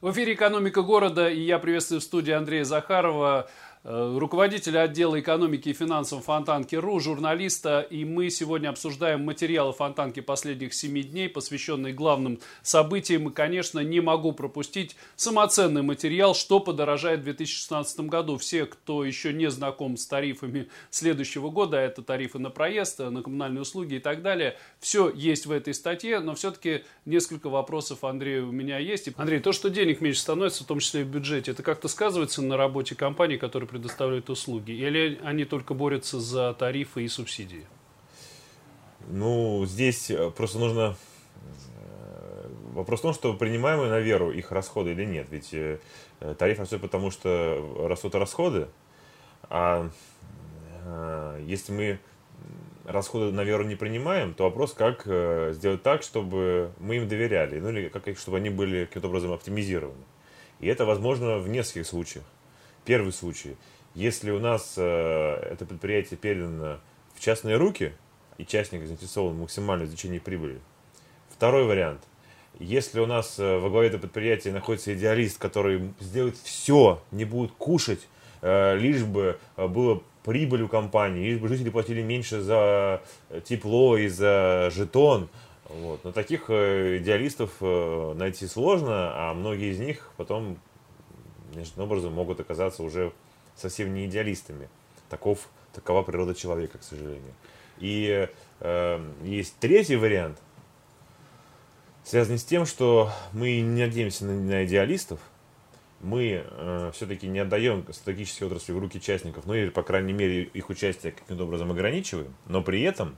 В эфире «Экономика города», и я приветствую в студии Андрея Захарова, руководителя отдела экономики и финансов Фонтанки.ру, журналиста. И мы сегодня обсуждаем материалы Фонтанки последних 7 дней, посвященные главным событиям. И, конечно, не могу пропустить самоценный материал «Что подорожает в 2016 году». Все, кто еще не знаком с тарифами следующего года, это тарифы на проезд, на коммунальные услуги и так далее, все есть в этой статье, но все-таки несколько вопросов, Андрей, у меня есть. Андрей, то, что денег меньше становится, в том числе и в бюджете, это как-то сказывается на работе компаний, которые предоставляют услуги? Или они только борются за тарифы и субсидии? Ну, здесь просто нужно... Вопрос в том, что принимаем мы на веру их расходы или нет. Ведь тариф растет потому, что растут расходы, а если мы расходы на веру не принимаем, то вопрос, как сделать так, чтобы мы им доверяли, ну или как, чтобы они были каким-то образом оптимизированы. И это возможно в нескольких случаях. Первый случай. Если у нас это предприятие передано в частные руки, и частник заинтересован в максимальном извлечении прибыли. Второй вариант. Если у нас во главе этого предприятия находится идеалист, который сделает все, не будет кушать, лишь бы было прибыль у компании, лишь бы жители платили меньше за тепло и за жетон. Вот. Но таких идеалистов найти сложно, а многие из них потом неожиданным образом могут оказаться уже совсем не идеалистами. Такова природа человека, к сожалению. И есть третий вариант, связанный с тем, что мы не надеемся на идеалистов, мы все-таки не отдаем стратегические отрасли в руки частников, ну или, по крайней мере, их участие каким-то образом ограничиваем, но при этом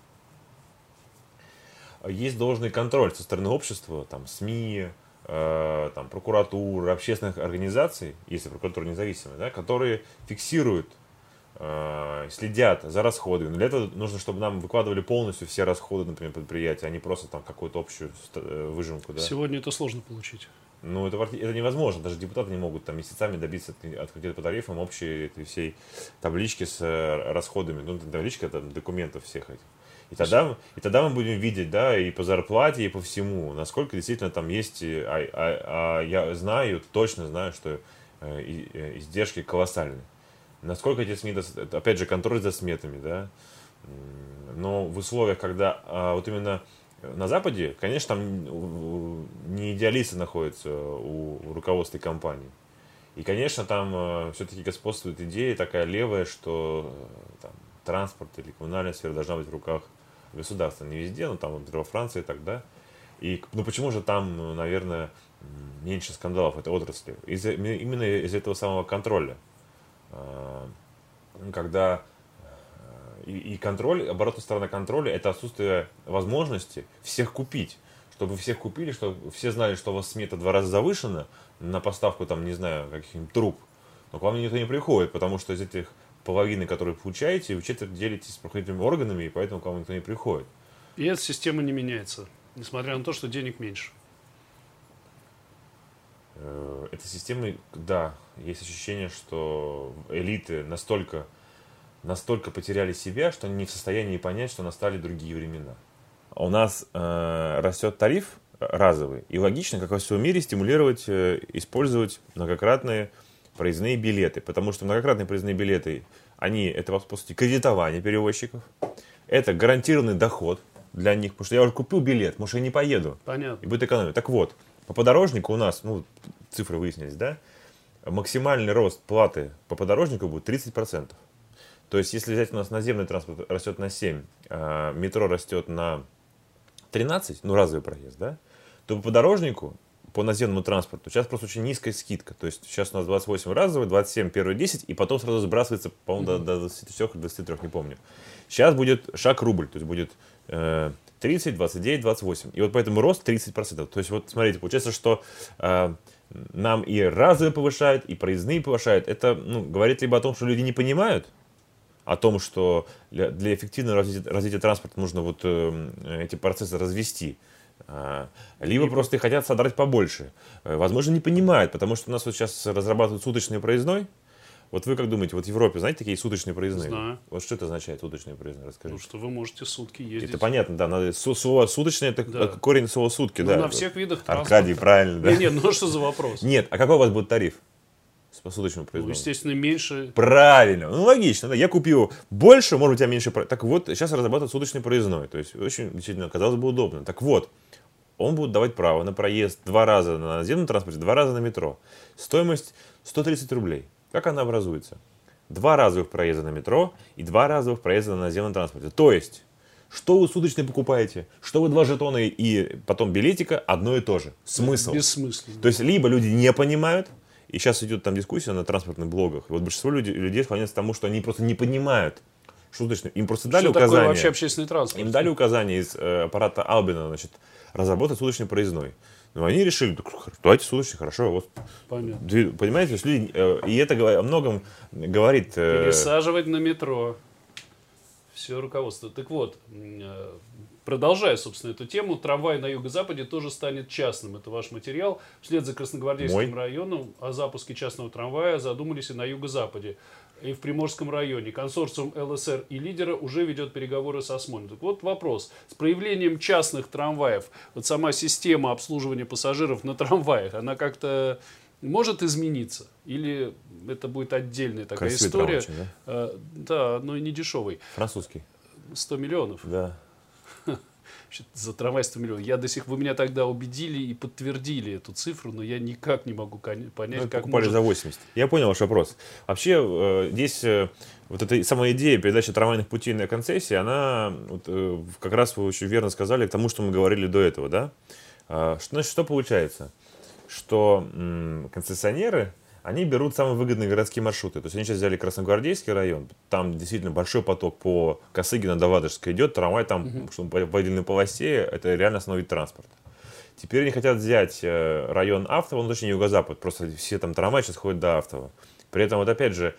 есть должный контроль со стороны общества, там, СМИ, там, прокуратуры, общественных организаций, если прокуратура независимая, да, которые фиксируют, следят за расходами. Но для этого нужно, чтобы нам выкладывали полностью все расходы, например, предприятия, а не просто там какую-то общую выжимку. Да. Сегодня это сложно получить. Ну, это невозможно. Даже депутаты не могут там месяцами добиться от комитета по тарифам общей этой всей таблички с расходами. Ну, табличка это документов всех этих. И тогда мы будем видеть, да, и по зарплате, и по всему, насколько действительно там есть, я знаю, точно знаю, что издержки колоссальные. Насколько эти СМИ, опять же, контроль за сметами, да, но в условиях, когда вот именно на Западе, конечно, там не идеалисты находятся у руководства компании. И, конечно, там все-таки господствует идея такая левая, что там, транспорт или коммунальная сфера должна быть в руках государства. Не везде, но там, например, во Франции тогда. И, ну почему же там, наверное, меньше скандалов в этой отрасли? Именно из этого самого контроля. Когда и контроль, оборотная сторона контроля, это отсутствие возможности всех купить. Чтобы всех купили, чтобы все знали, что у вас смета 2 раза завышена на поставку, там, не знаю, каких-нибудь труб. Но к вам никто не приходит, потому что из этих половины, которые вы получаете, вы четверть делитесь с правоохранительными органами, и поэтому к вам никто не приходит. И эта система не меняется, несмотря на то, что денег меньше. Этой системой, да, есть ощущение, что элиты настолько потеряли себя, что они не в состоянии понять, что настали другие времена. У нас растет тариф разовый, и логично, как во всем мире, стимулировать, использовать многократные проездные билеты, потому что многократные проездные билеты, это, по сути, кредитование перевозчиков, это гарантированный доход для них, потому что я уже купил билет, может, я не поеду. Понятно. И будет экономия. Так вот, по подорожнику у нас, ну, цифры выяснились, да, максимальный рост платы по подорожнику будет 30%. То есть, если взять у нас наземный транспорт растет на 7, а метро растет на 13, ну, разовый проезд, да, то по подорожнику, по наземному транспорту, сейчас просто очень низкая скидка. То есть, сейчас у нас 28 разовый, 27 первые 10, и потом сразу сбрасывается, по-моему, до 24, 23, не помню. Сейчас будет шаг рубль, то есть, будет 30, 29, 28. И вот поэтому рост 30%. То есть, вот смотрите, получается, что нам и разовые повышают, и проездные повышают. Это, ну, говорит либо о том, что люди не понимают, о том, что для эффективного развития транспорта нужно вот эти процессы развести, либо просто хотят содрать побольше. Возможно, не понимают, потому что у нас вот сейчас разрабатывают суточный проездной, Вот вы как думаете, вот в Европе, знаете, такие суточные проездные? Знаю. Вот что это означает, суточные проездные? Расскажите. Ну, что вы можете сутки ездить. Это понятно, да. Слово суточное, это корень слова сутки, да. На всех видах транспорта. Аркадий, правильно, да. Нет, ну что за вопрос? Нет, а какой у вас будет тариф по суточному Ну, проездному? естественно, меньше. Правильно, ну логично, да. Я купил больше, может быть, у тебя меньше. Так вот, сейчас разрабатывают суточный проездной. То есть, очень, действительно, казалось бы, удобно. Так вот, он будет давать право на проезд 2 раза на наземном транспорте, 2 раза на метро. Стоимость 130 рублей. Как она образуется? 2 разовых проезда на метро и 2 разовых проезда на наземном транспорте. То есть, что вы суточно покупаете, что вы 2 жетона и потом билетика, одно и то же. Смысл. Бессмысленно. То есть, либо люди не понимают, и сейчас идет там дискуссия на транспортных блогах, и вот большинство людей склоняется к тому, что они просто не понимают, что суточно. Им просто дали Что указание. такое вообще общественный транспорт? Им дали указание из аппарата Албина, значит, разработать суточный проездной. Но они решили, давайте суточный, хорошо. Вот, понятно. Понимаете, то есть люди, и это о многом говорит. Пересаживать на метро. Все руководство. Так вот, продолжая, собственно, эту тему, трамвай на юго-западе тоже станет частным. Это ваш материал. Вслед за Красногвардейским районом о запуске частного трамвая задумались и на юго-западе, и в Приморском районе. Консорциум ЛСР и Лидера уже ведет переговоры со СМОН. Так вот вопрос. С проявлением частных трамваев, вот сама система обслуживания пассажиров на трамваях, она как-то может измениться? Или это будет отдельная такая Красивый история? трамвай, Да, но и не дешевый. Французский. 100 миллионов. Да. За трамвай 100 миллионов. Вы меня тогда убедили и подтвердили эту цифру, но я никак не могу понять, как покупали за 80. Я понял ваш вопрос. Вообще, здесь вот эта самая идея передачи трамвайных путей на концессии, она, как раз вы очень верно сказали к тому, что мы говорили до этого, да? Что получается? Что концессионеры, они берут самые выгодные городские маршруты. То есть они сейчас взяли Красногвардейский район, там действительно большой поток по Косыгина до Ладожска идет, трамвай там, что по отдельной полосе, это реально основной вид транспорта. Теперь они хотят взять район Автово, точнее юго-запад, просто все там трамваи сейчас ходят до Автово. При этом, вот опять же,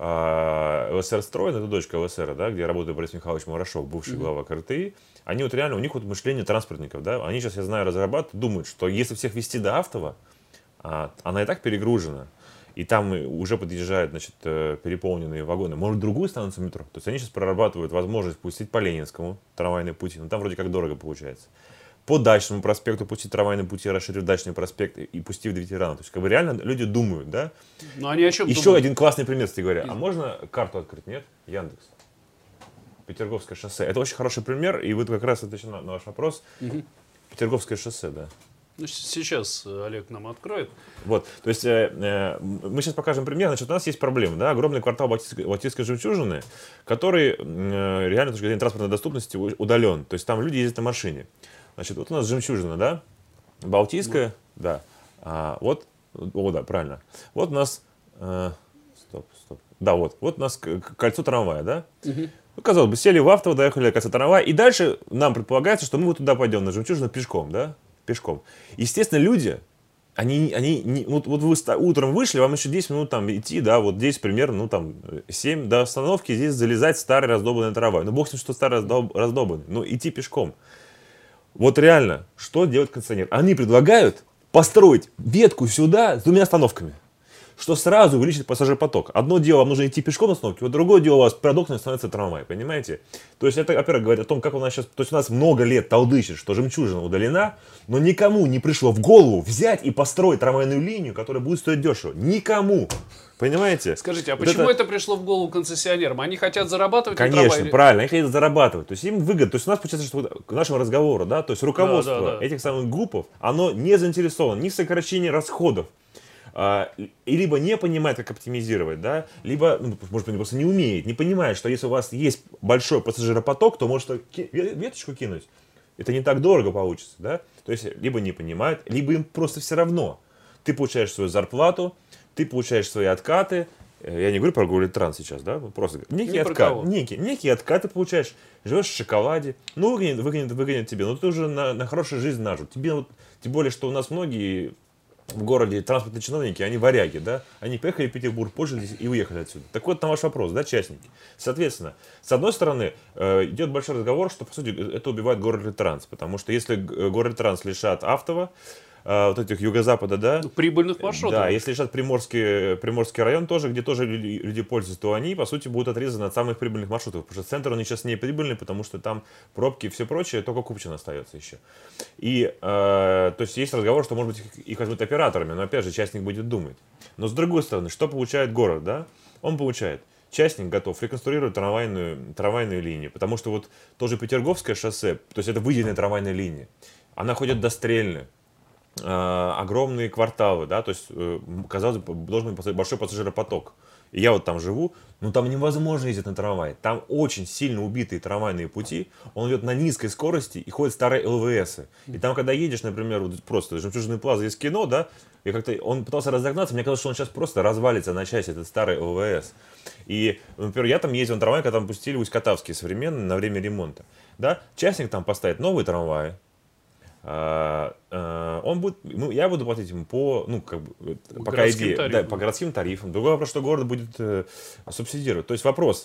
ЛСР Строй, это дочка ЛСР, да, где работает Борис Михайлович Мурашов, бывший глава КРТИ, они вот реально, у них вот мышление транспортников, да, они сейчас, я знаю, разрабатывают, думают, что если всех везти до Автово, она и так перегружена, и там уже подъезжают, значит, переполненные вагоны, может, другую станцию метро. То есть они сейчас прорабатывают возможность пустить по Ленинскому трамвайные пути, но там вроде как дорого получается. По Дачному проспекту пустить трамвайные пути, расширив Дачный проспект и пустив до ветеранов. То есть, как бы реально люди думают, да? Но они о чем Еще думают? один классный пример, кстати говоря. А можно карту открыть, нет? Яндекс. Петерговское шоссе. Это очень хороший пример, и вы как раз отвечаете на ваш вопрос. Петерговское шоссе, да. Ну, сейчас Олег нам откроет. Вот, то есть мы сейчас покажем пример. Значит, у нас есть проблема, да, огромный квартал Балтийской жемчужины, который реально с точки зрения транспортной доступности удален. То есть там люди ездят на машине. Значит, вот у нас жемчужина, да, Балтийская, да. Да, правильно. Вот у нас, да, вот у нас кольцо трамвая, да. Ну, казалось бы, сели в Автово, доехали до кольца трамвая, и дальше нам предполагается, что мы вот туда пойдем, на жемчужину, пешком, да. Пешком. Естественно, люди, вот вы утром вышли, вам еще 10 минут там идти, да, вот здесь примерно, ну там 7 до остановки, здесь залезать старый раздолбанный трамвай. Ну, бог с ним, что старый раздолбанный, но идти пешком. Вот реально, что делает концессионер? Они предлагают построить ветку сюда с 2 остановками, что сразу увеличит пассажиропоток. Одно дело, вам нужно идти пешком на остановке, вот другое дело, у вас перед окнами становится трамвай, понимаете? То есть это, во-первых, говорит о том, как у нас сейчас, то есть у нас много лет толдычит, что жемчужина удалена, но никому не пришло в голову взять и построить трамвайную линию, которая будет стоить дешево. Никому. Понимаете? Скажите, а почему это пришло в голову концессионерам? Они хотят зарабатывать на Конечно, трамвае? правильно, они хотят зарабатывать. То есть им выгодно. То есть у нас получается, что к нашему разговору, да, то есть руководство этих самых ГУПов, оно не заинтересовано ни в сокращении расходов, и либо не понимает, как оптимизировать, да, либо, может быть, просто не умеет, не понимает, что если у вас есть большой пассажиропоток, то может веточку кинуть. Это не так дорого получится, да. То есть либо не понимают, либо им просто все равно. Ты получаешь свою зарплату, ты получаешь свои откаты. Я не говорю про Горлитранс сейчас, да, просто некие откаты получаешь, живешь в шоколаде, ну выгонят тебе, но ты уже на хорошую жизнь нажил. Тебе вот, тем более, что у нас многие в городе транспортные чиновники, они варяги, да, они поехали в Петербург, пользовались и уехали отсюда. Так вот, на ваш вопрос, да, частники. Соответственно, с одной стороны, идет большой разговор, что, по сути, это убивает Горлитранс, потому что если Горлитранс лишат Автово, вот этих юго-запада, да? Прибыльных маршрутов. Да, если решат Приморский район тоже, где тоже люди пользуются, то они, по сути, будут отрезаны от самых прибыльных маршрутов. Потому что центр, он сейчас не прибыльный, потому что там пробки и все прочее, только Купчино остается еще. И, то есть, есть разговор, что, может быть, их возьмут операторами, но, опять же, частник будет думать. Но, с другой стороны, что получает город, да? Он получает. Частник готов реконструировать трамвайную линию, потому что вот тоже Петерговское шоссе, то есть это выделенная трамвайная линия, она ходит до Стрельны, огромные кварталы, да, то есть, казалось бы, должен быть большой пассажиропоток. И я вот там живу, но там невозможно ездить на трамвае. Там очень сильно убитые трамвайные пути, он идет на низкой скорости и ходят старые ЛВСы. И там, когда едешь, например, вот просто «Жемчужный плаза» из кино, да, и как-то он пытался разогнаться, мне казалось, что он сейчас просто развалится на части, этот старый ЛВС. И, например, я там ездил на трамвае, когда там пустили Усть-Катавские современные на время ремонта. Да, частник там поставит новые трамваи, я буду платить ему по, ну, как бы, пока идея, да, по городским тарифам. Другой вопрос, что город будет субсидировать. То есть вопрос,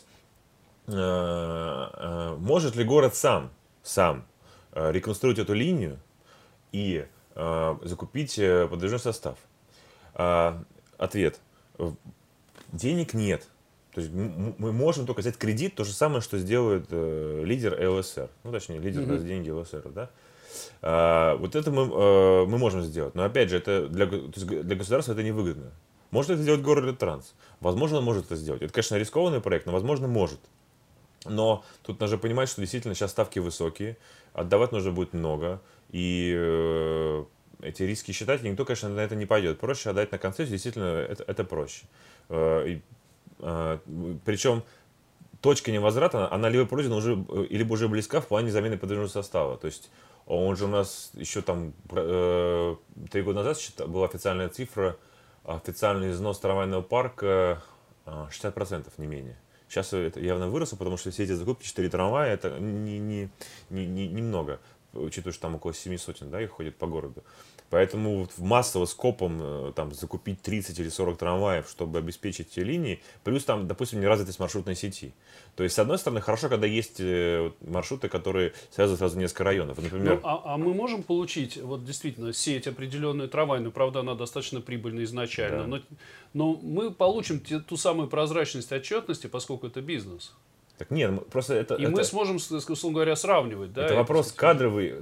может ли город сам реконструировать эту линию и закупить подвижной состав? Ответ: денег нет. То есть мы можем только взять кредит, то же самое, что сделает лидер ЛСР, ну, точнее, лидер даст деньги ЛСР, да? Вот это мы можем сделать. Но опять же, это для государства это невыгодно. Может это сделать Город-Транс? Возможно, он может это сделать. Это, конечно, рискованный проект, но, возможно, может. Но тут нужно понимать, что действительно сейчас ставки высокие, отдавать нужно будет много. И эти риски считать, и никто, конечно, на это не пойдет. Проще отдать на концессию, действительно, это проще. Причем точка невозврата, она либо пройдена уже, либо уже близка в плане замены подвижного состава. То есть он же у нас еще там 3 года назад была официальная цифра, официальный износ трамвайного парка 60%, не менее. Сейчас это явно выросло, потому что все эти закупки, 4 трамвая, это немного, учитывая, что там около 7 сотен, да, их ходит по городу. Поэтому массово скопом там, закупить 30 или 40 трамваев, чтобы обеспечить те линии, плюс там, допустим, неразвитость маршрутной сети. То есть, с одной стороны, хорошо, когда есть маршруты, которые связывают сразу несколько районов. Например... Ну, а мы можем получить, вот действительно, сеть определенную трамвайную, правда, она достаточно прибыльная изначально, да. но мы получим ту самую прозрачность отчетности, поскольку это бизнес. Так нет, просто это... мы сможем, условно говоря, сравнивать. Да, это вопрос кадровый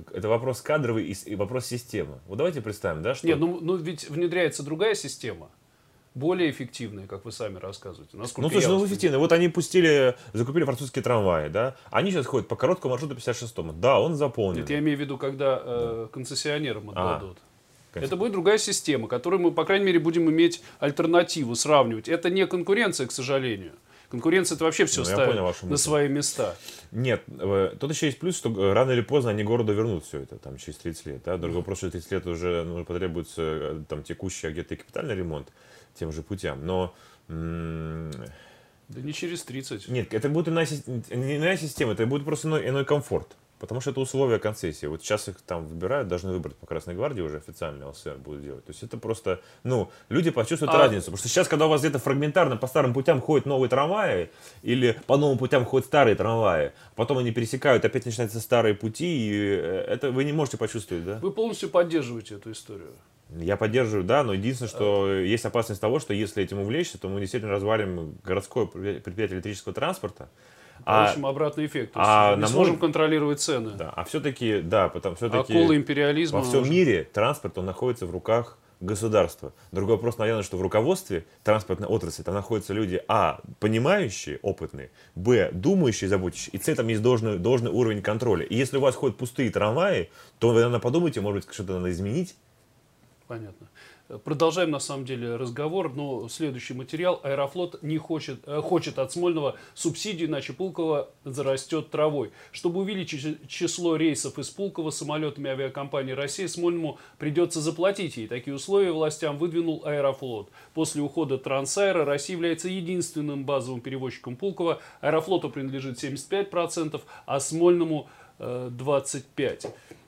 и вопрос системы. Вот давайте представим, да, что... Нет, ну ведь внедряется другая система, более эффективная, как вы сами рассказываете. Ну, слушай, эффективная. Вот они закупили французские трамваи, да, они сейчас ходят по короткому маршруту 56-му. Да, он заполнен. Это я имею в виду, когда концессионерам отдадут. Это будет другая система, которой мы, по крайней мере, будем иметь альтернативу, сравнивать. Это не конкуренция, к сожалению. Конкуренция — это вообще все ставит на свои места. Нет, тут еще есть плюс, что рано или поздно они городу вернут все это, там, через 30 лет. Да? Другой вопрос, что 30 лет уже потребуется там, текущий, а где-то и капитальный ремонт тем же путям. Но... Да не через 30. Нет, это будет иная система, это будет просто иной комфорт. Потому что это условия концессии. Вот сейчас их там выбирают, должны выбрать по Красной Гвардии уже официально ЛСР будет делать. То есть это просто, люди почувствуют разницу. Потому что сейчас, когда у вас где-то фрагментарно по старым путям ходят новые трамваи, или по новым путям ходят старые трамваи, потом они пересекают, опять начинаются старые пути, и это вы не можете почувствовать, да? Вы полностью поддерживаете эту историю. Я поддерживаю, да, но единственное, что есть опасность того, что если этим увлечься, то мы действительно развалим городское предприятие электрического транспорта. Получим обратный эффект. То есть не сможем контролировать цены. Да, а все-таки, да, потому все-таки акула империализма во всем мире транспорт, он находится в руках государства. Другой вопрос, наверное, что в руководстве транспортной отрасли там находятся люди, понимающие, опытные, думающие, заботящие, и там есть должный уровень контроля. И если у вас ходят пустые трамваи, то вы, наверное, подумайте, может быть, что-то надо изменить. Понятно. Продолжаем, на самом деле, разговор, но следующий материал. Аэрофлот хочет от Смольного субсидию, иначе Пулково зарастет травой. Чтобы увеличить число рейсов из Пулково самолетами авиакомпании России, Смольному придется заплатить ей. Такие условия властям выдвинул Аэрофлот. После ухода Трансаэро Россия является единственным базовым перевозчиком Пулково. Аэрофлоту принадлежит 75%, а Смольному 25%.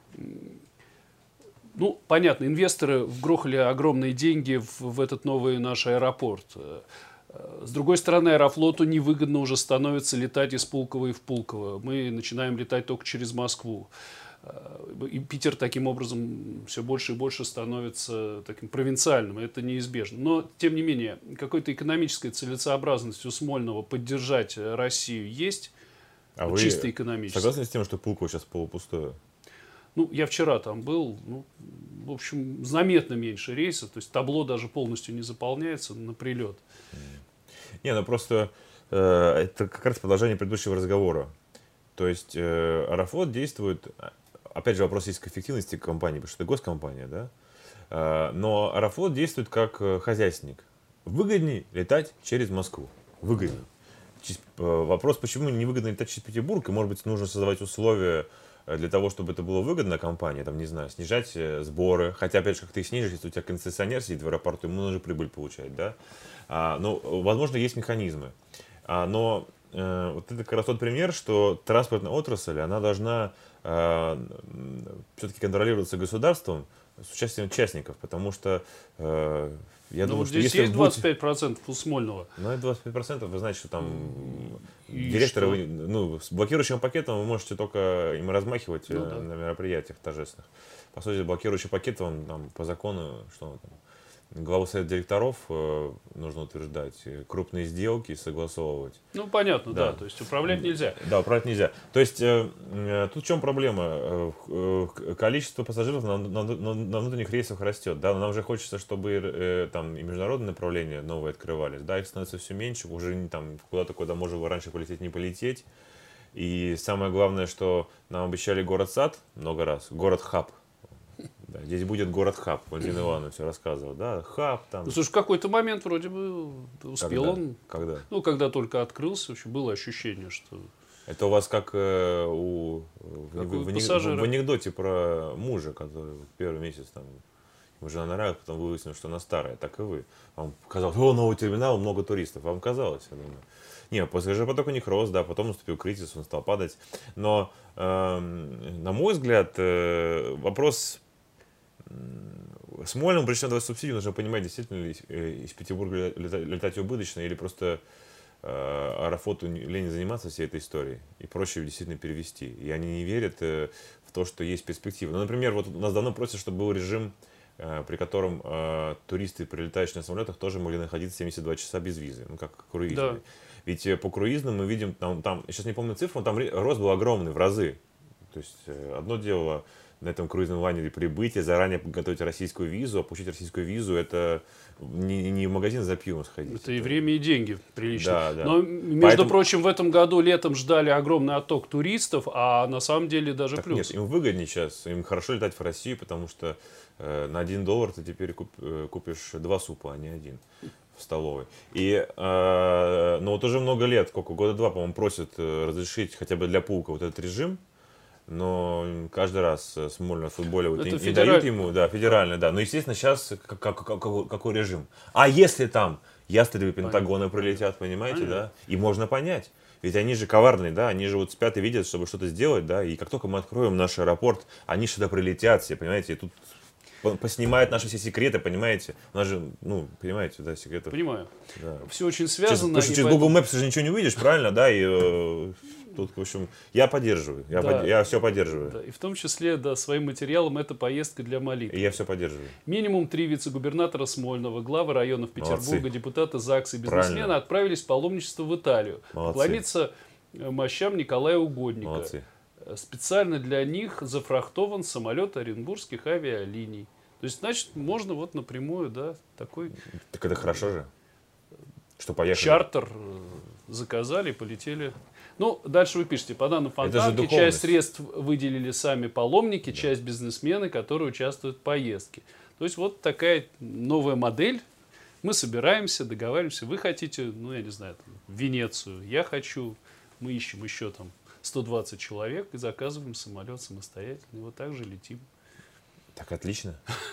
Понятно, инвесторы вгрохали огромные деньги в этот новый наш аэропорт. С другой стороны, Аэрофлоту невыгодно уже становится летать из Пулково и в Пулково. Мы начинаем летать только через Москву. И Питер таким образом все больше и больше становится таким провинциальным, и это неизбежно. Но, тем не менее, какой-то экономическая целесообразность у Смольного поддержать Россию есть, А чисто вы экономически. согласны с тем, что Пулково сейчас полупустое? Ну, я вчера там был, ну, в общем, заметно меньше рейсов, то есть табло даже полностью не заполняется на прилет. Не, ну просто это как раз продолжение предыдущего разговора. То есть Аэрофлот действует, опять же вопрос есть к эффективности компании, потому что это госкомпания, да? Но Аэрофлот действует как хозяйственник. Выгоднее летать через Москву. Выгоднее. Вопрос, почему невыгодно летать через Петербург, и может быть нужно создавать условия для того, чтобы это было выгодно компании, там, не знаю, снижать сборы, хотя, опять же, как ты их снижаешь, если у тебя концессионер сидит в аэропорту, ему нужно прибыль получать, да, ну, возможно, есть механизмы, но вот это как раз тот пример, что транспортная отрасль, она должна все-таки контролироваться государством с участием участников, потому что я думаю, что здесь если есть 25% у Смольного. Ну, это 25%, вы знаете, что там И директора, что? ну, с блокирующим пакетом вы можете только им размахивать Ну, да. на мероприятиях торжественных. По сути, блокирующий пакет, он там по закону, что он там, главу совета директоров нужно утверждать, крупные сделки согласовывать. Ну, понятно, Да. да, то есть управлять нельзя. Да, управлять нельзя. То есть тут в чем проблема? Количество пассажиров на внутренних рейсах растет. Да? Нам уже хочется, чтобы там и международные направления новые открывались. Да, их становится все меньше, уже там куда-то, куда можно было раньше полететь, не полететь. И самое главное, что нам обещали город-сад много раз, город-хаб. Да, здесь будет город-хаб, Владимир Иванович все рассказывал, да, хаб там. Ну, слушай, в какой-то момент вроде бы успел Когда? он. Когда? Ну, когда только открылся, вообще было ощущение, что... Это у вас как Как у пассажира. в анекдоте про мужа, который первый месяц там ему жена нравилась, потом выяснилось, что она старая, так и вы. Вам казалось, о, новый терминал, много туристов. Вам казалось, я думаю. Не, пассажиропоток у них рос, да, потом наступил кризис, он стал падать. Но, на мой взгляд, вопрос Смольному, прежде чем давать субсидию, нужно понимать, действительно ли из Петербурга летать убыточно, или просто Аэрофлоту лень заниматься всей этой историей, и проще действительно перевести. И они не верят в то, что есть перспектива. Ну, например, вот нас давно просят, чтобы был режим, при котором туристы, прилетающие на самолетах, тоже могли находиться 72 часа без визы, ну, как круизные. Да. Ведь по круизным мы видим, там, я сейчас не помню цифру, но там рост был огромный, в разы. То есть одно дело на этом круизном лайнере прибытие, заранее подготовить российскую визу, а получить российскую визу, это не в магазин за пивом сходить. Это и время, и деньги прилично. Да, да. Но, между Поэтому... прочим, в этом году летом ждали огромный отток туристов, а на самом деле даже Так плюс. нет, им выгоднее сейчас, им хорошо летать в Россию, потому что на $1 ты теперь купишь 2 супа, а не один в столовой. Но вот уже много лет, года 2, по-моему, просят разрешить хотя бы для Пулка вот этот режим. Но каждый раз Смольного футболя вот не дают ему, да, федеральный, да. Но, естественно, сейчас какой режим? А если там ястребы Пентагона прилетят, понимаете, да? И можно понять. Ведь они же коварные, да, они же вот спят и видят, чтобы что-то сделать, да. И как только мы откроем наш аэропорт, они сюда прилетят все, понимаете, и тут поснимают наши все секреты, понимаете? У нас же, ну, понимаете, да, секретов. Понимаю. Да. Все очень связано. Потому что через Google Maps же ничего не увидишь, правильно, да, и тут, в общем, я поддерживаю, я все поддерживаю. Да, и в том числе, да, своим материалом это поездка для молитвы. И я все поддерживаю. Минимум 3 вице-губернатора Смольного, главы районов Петербурга, Молодцы. депутаты ЗАГС и бизнесмены Правильно. отправились в паломничество в Италию. Молодцы. Поклониться мощам Николая Угодника. Молодцы. Специально для них зафрахтован самолет Оренбургских авиалиний. То есть, значит, можно вот напрямую, да, такой Так это хорошо же, что поехали. чартер заказали и полетели. Ну, дальше вы пишете, по данным Это же Фонтанки, духовность. часть средств выделили сами паломники, часть бизнесмены, которые участвуют в поездке. То есть, вот такая новая модель. Мы собираемся, договариваемся. Вы хотите, ну, я не знаю, там, в Венецию, я хочу. Мы ищем еще там 120 человек и заказываем самолет самостоятельно. И вот так же летим. Так отлично.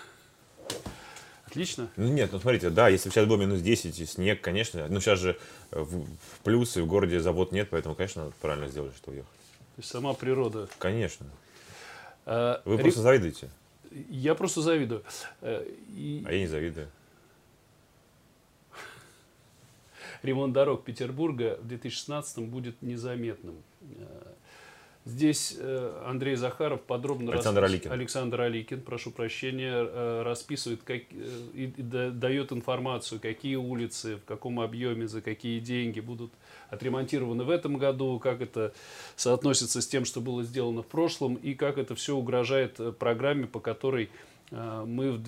Отлично. Ну нет, ну смотрите, да, если бы сейчас было минус 10 и снег, конечно, ну сейчас же в плюсы, в городе завод нет, поэтому, конечно, правильно сделали, что уехали. То есть, сама природа. Конечно. Вы просто завидуете. Я просто завидую. А я не завидую. Ремонт дорог Петербурга в 2016 будет незаметным. Здесь Андрей Захаров подробно Александр Аликин, прошу прощения, расписывает и дает информацию, какие улицы, в каком объеме, за какие деньги будут отремонтированы в этом году, как это соотносится с тем, что было сделано в прошлом, и как это все угрожает программе, по которой мы к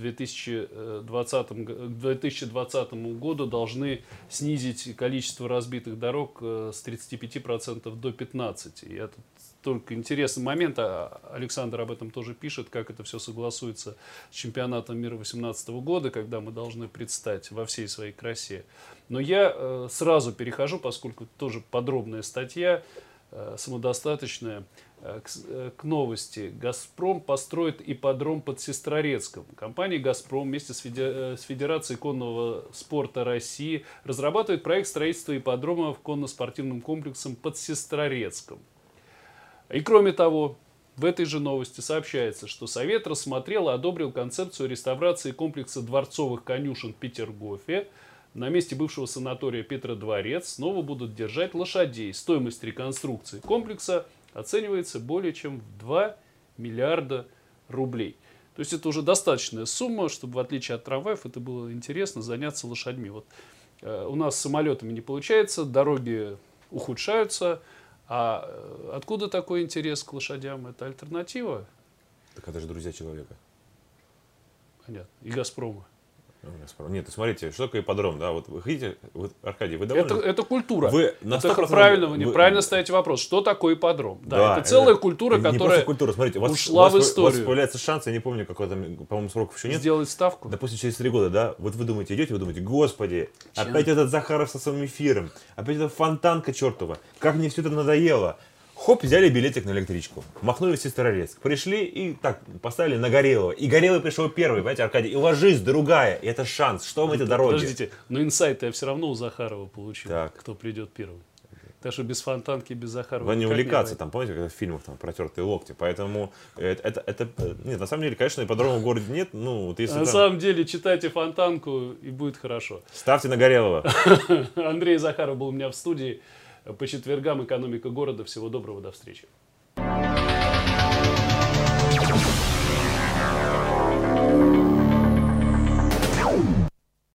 2020 году должны снизить количество разбитых дорог с 35% до 15%. И это только интересный момент, Александр об этом тоже пишет, как это все согласуется с чемпионатом мира 2018 года, когда мы должны предстать во всей своей красе. Но я сразу перехожу, поскольку тоже подробная статья, самодостаточная, к новости. «Газпром» построит ипподром под Сестрорецком. Компания «Газпром» вместе с Федерацией конного спорта России разрабатывает проект строительства ипподрома в конно-спортивным комплексом под Сестрорецком. И кроме того, в этой же новости сообщается, что Совет рассмотрел и одобрил концепцию реставрации комплекса дворцовых конюшен в Петергофе. На месте бывшего санатория Петродворец снова будут держать лошадей. Стоимость реконструкции комплекса оценивается более чем в 2 миллиарда рублей. То есть это уже достаточная сумма, чтобы в отличие от трамваев это было интересно заняться лошадьми. Вот, у нас с самолетами не получается, дороги ухудшаются. А откуда такой интерес к лошадям? Это альтернатива? Так это же друзья человека. Понятно. И «Газпрома». Нет, смотрите, что такое ипподром, да, вот вы хотите, Аркадий, вы довольны? Это культура. Вы правильно ставите вопрос, что такое ипподром. Да, это целая культура, которая Смотрите, ушла в историю. У вас появляется шанс, я не помню, какой-то, по-моему, сроков еще нет. Сделать ставку. Допустим, через 3 года, да, вот вы думаете, идете, вы думаете, господи, опять этот Захаров со своим эфиром, опять эта фонтанка чертова, как мне все это надоело. Хоп, взяли билетик на электричку, махнули в Сестрорецк, пришли и так поставили на Горелого. И Горелый пришел первый, понимаете, Аркадий, и у вас жизнь другая, и это шанс, что в этой дороге. Подождите, но инсайт я все равно у Захарова получил, так. Кто придет первым. Так что без фонтанки, без Захарова. Вы не увлекаться, там, помните, как в фильмах там протертые локти, поэтому это нет, на самом деле, конечно, ипподрома в городе нет, ну, вот если на самом деле, читайте фонтанку и будет хорошо. Ставьте на Горелого. Андрей Захаров был у меня в студии. По четвергам «Экономика города». Всего доброго, до встречи.